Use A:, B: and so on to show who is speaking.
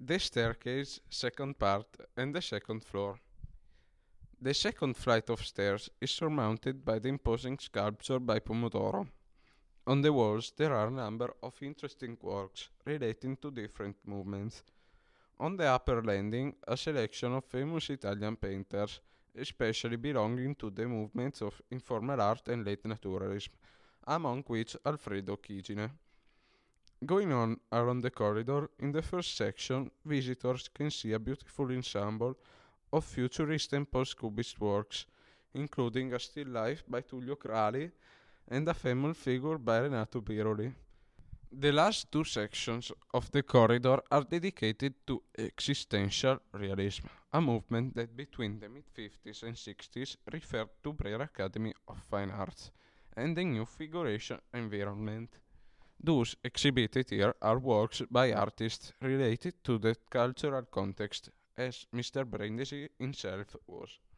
A: The staircase, second part, and the second floor. The second flight of stairs is surmounted by the imposing sculpture by Pomodoro. On the walls there are a number of interesting works relating to different movements. On the upper landing, a selection of famous Italian painters, especially belonging to the movements of informal art and late naturalism, among which Alfredo Chigine. Going on around the corridor, in the first section, visitors can see a beautiful ensemble of futurist and post-cubist works, including a still life by Tullio Crali and a famous figure by Renato Biroli. The last two sections of the corridor are dedicated to existential realism, a movement that between the mid 50s and 60s referred to Brera Academy of Fine Arts and the new figuration environment. Those exhibited here are works by artists related to the cultural context, as Mr. Brindisi himself was.